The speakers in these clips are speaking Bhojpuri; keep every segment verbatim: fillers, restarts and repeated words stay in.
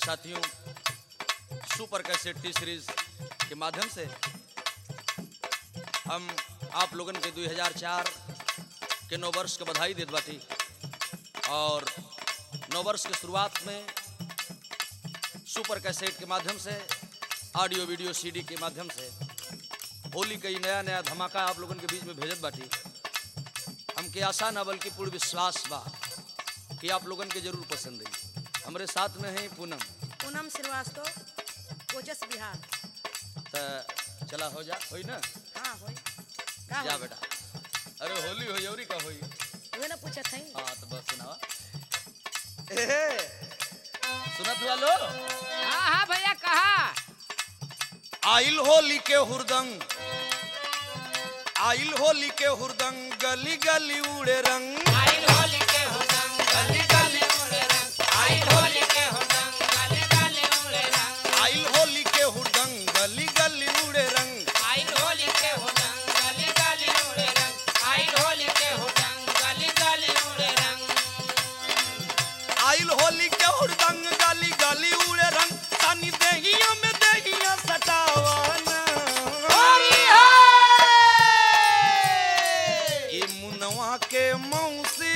साथियों, सुपर कैसेट टी सीरीज के माध्यम से हम आप लोगन के दो हज़ार चार के नौ वर्ष के बधाई देत बाटी और नौ वर्ष के शुरुआत में सुपर कैसेट के माध्यम से ऑडियो वीडियो सीडी के माध्यम से होली कई नया नया धमाका आप लोगन के बीच में भेजत बाटी। हमके आशा ना बल्कि पूर्ण विश्वास बा कि आप लोगन के जरूर पसंद आई। हमारे साथ में है पूनम पूनम श्रीवास्तव ओजस बिहार। तो चला हो जा होई ना। हाँ होई का जा होई? बेटा, अरे होली होई औरी का होई। वे ना पूछत हई। हाँ तो बस सुनावा। ए सुनत हुआ लो। हाँ हाँ भैया कहा आइल होली के हुरदंग, आइल होली के हुरदंग, गली गली उड़े रंग। आइल होली के हुरदंग गली गली उड़े रंग, आइल होली के हुरदंग गली गली उड़े रंग, आइल होली के हुरदंग, गली गली उड़े रंग। आइल होली के हुरदंग गली गली उड़े रंग, आइल होली के हुरदंग गली गली उड़े रंग, आइल होली के हुरदंग, गली गली उड़े रंग। तानी देहिया में देहिया सटावाना। होली है ये मुनवा के मौसी,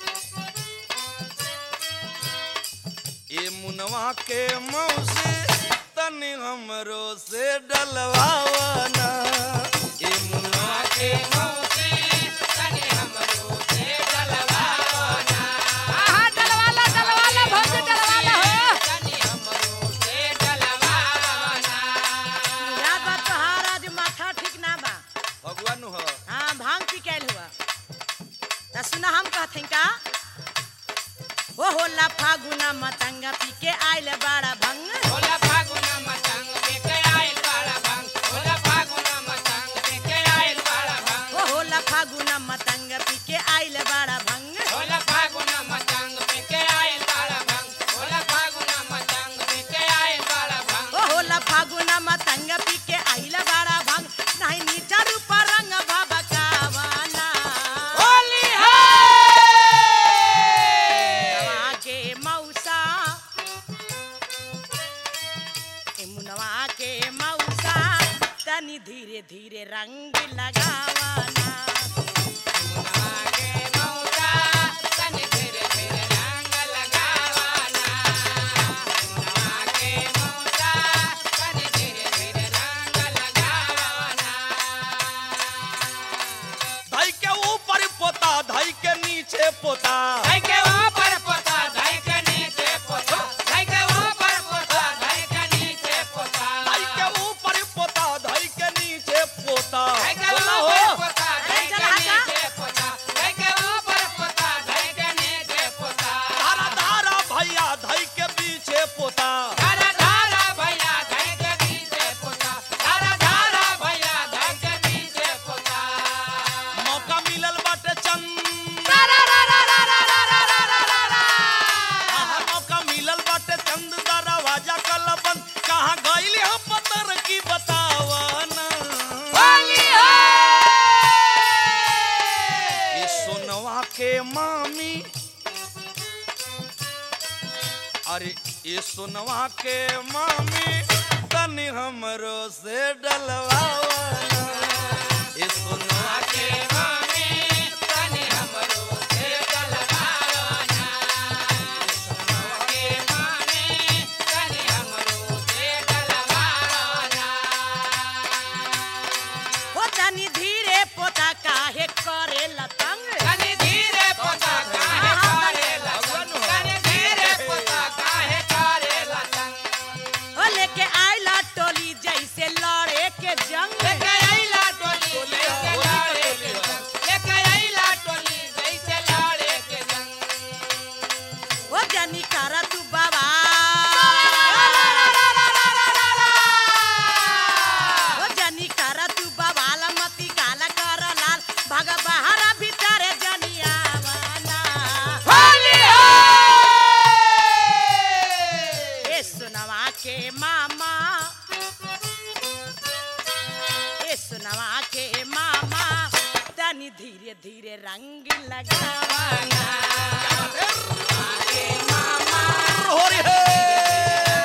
ये मुनवा के मौसी, तनी हमरो से डलवावना। ये मुनवा के मौसी तनी हमरो से डलवाना। आहा डलवाला डलवाला भौजी डलवाला हो तनी हमरो से डलवाना। याद बात तोहार आज माथा ठीक ना बा। भगवान हो। हाँ भांग पी कैल हुआ। त सुना हम कहत हई का ओ होला फागुना मतंगा पी के आइल बाड़ा भंग। होला फागुना मतंग के आइल बाड़ा भंग, होला फागुना मतंग के आइल बाड़ा भंग, ओ होला फागुना मतंगा पी के आइल बाड़ा भंग। होला फागुना मतंग के आइल बाड़ा भंग, होला फागुना मतंग के आइल बाड़ा भंग, ओ होला फागुना मतंगा पी के आइल बाड़ा भंग। नहीं नीचा रूप रंग भभकावाना। होली है मुनवा के मौसा, ए मुनवा के मौसा, तनी धीरे धीरे रंग लगावाना। मुनवा के मौसा तनी धीरे धीरे रंग लगावाना। मुनवा के मौसा तनी धीरे धीरे रंग लगावाना। धाई के ऊपर पोता, धाई के नीचे पोता। धाई के ऊपर पोता, धाई के नीचे पोता, धाई के ऊपर पोता, धाई के नीचे पोता, धाई के ऊपर पोता, धाई के नीचे पोता। धाई के बोला ऊपर हो। पोता, धाई के नीचे पोता, धाई के ऊपर पोता, धाई के नीचे पोता। धारा धारा भैया धाई के पीछे पोता। धारा धारा भैया धाई के नीचे पोता, धारा धारा भैया धाई के नीचे पोता। मौका मिलल बाटे चंद, रा रा रा रा रा रा रा रा रा रा रा। आहा मौका मिलल बाटे चंद, दरवाजा कलबन। कहाँ गइली हम पतर की बतावना। होली है ये सोनवा के मामी, अरे ये सोनवा के मामी, तनी हमरो से डलवावना। ये सोनवा के मामी तनी हमरो से डलवाना। के मामी तनी हमरो से डलवाना। ओ तनी धीरे पोता काहे करे लतंग। तनी धीरे पोता काहे करे लतंग, तनी धीरे पोता काहे करे लतंग। ओ लेके आइला टोली जैसे लड़े के जंग। लेके आइला टोली जैसे लड़े के जंग, लेके आइला टोली जैसे लड़े के जंग। ओ जनी कर तू बाबा, ओ जनी कर तू बवाल मती काला कर लाल। भग बहरा भीतर जनियावाना। होली है ए सुनवा के मामा, ए सुनवा के मामा, तनी धीरे धीरे रंग लगावाना। हो रे।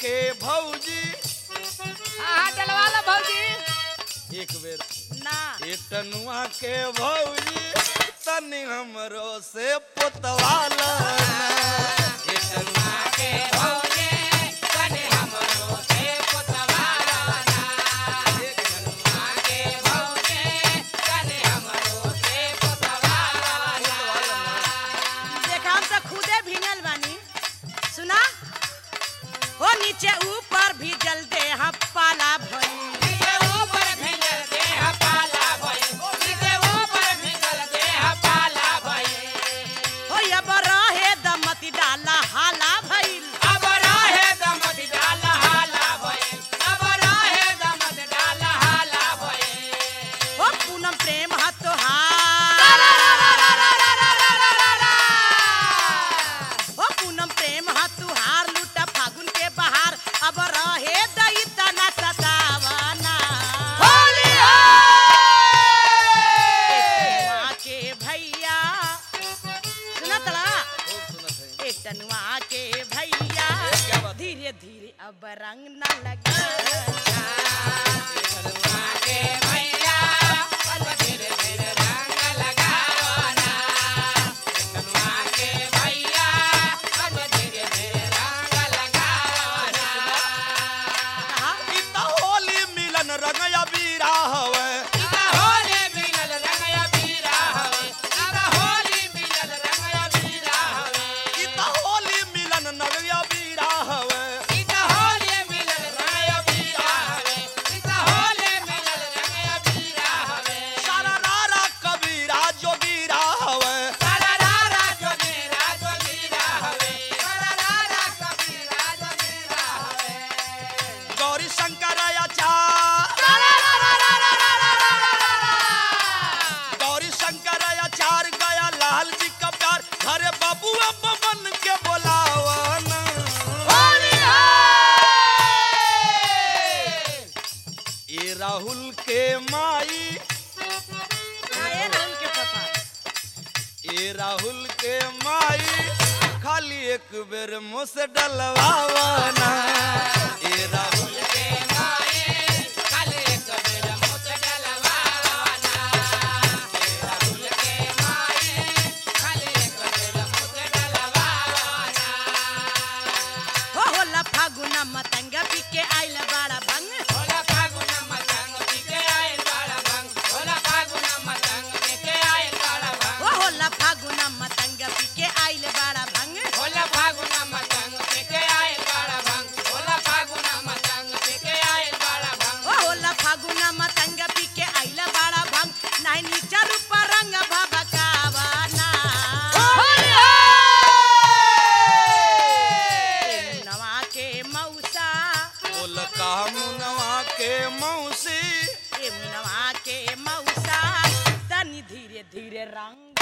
के भौजी हाँ डलवा लो भौजी एक बेर ना ए टनुआ के भौजी तनी हमरो से पोतवाला ये टनुआ के भौजी तनी हमरो से पोतवाला ना ये टनुआ के भौजी तनी हमरो से पोतवाला ना देखा हम तो खुदे भींगल बानी सुना हो नीचे ऊपर भी जल दे हम पाला भई नीचे ऊपर भिंगल देह पाला भई नीचे ऊपर भिंगल देह पाला भई हो अब रहे दमती डाला हाला भइल अब राहे दमद डाल हाला भई अब राहे दमद डाल हाला भई हो पूनम प्रेम हा तोहार हो पूनम प्रेम हा तुहार लूटा फागुन के बहार अब रहे दई तना सतावना होली टनुआ के भैया सुना तला खूब सुनत है एक टनुआ के भैया क्या बात है? धीरे धीरे अब रंग न लगे टनुआ के भैया अब धीरे धीरे रंग लगाओ ना टनुआ के भैया अब धीरे धीरे रंग लगाओ ना कहा ई त होली मिलन रंगया बीरा हवे इता होली मिलल रंगया बीरा हवे इता होली मिलल रंगया बीरा हवे ई त होली मिलन नगया बीरा हवे इता होली मिलल रंगया बीरा हवे इता होली मिलल रंगया बीरा हवे सारा रारा कबीरा जोगीरा हवे सररारा जोगीरा जोगीरा हवे सररारा कबीरा जोगीरा हवे गौरी शंकर आचार गौरी शंकर आचार गया लाल जी का प्यार घरे बबुआ बमन के बोलावन होली ए राहुल के माई आए राहुल के पापा ए राहुल के माई खाली एक बेर मुँह से डलवावना ए राहुल के माए काले एक बेर मुत डलवाना राहुल के माए काले एक बेर मुत डलवाना हो होला फागुना मतंगा पी के आइल बाड़ा भंग होला फागुन मतंग पीके आइल बाड़ा भंग होला फागुन मतंग पीके आइल बाड़ा भंग हो होला फागुना मतंगा पी के आइल बाड़ा भंग होला फागुन मतंग पीके आइल बाड़ा भंग होला फागुन मतंग पीके आइल बाड़ा भंग हो होला फागुना मतंगा पी के आइल बाड़ा भंग नाही नीचा रूप रंग भभकावना नवा के मौसा बोल कामुनवा के मौसी ए नवा के मौसा तनी धीरे धीरे रंग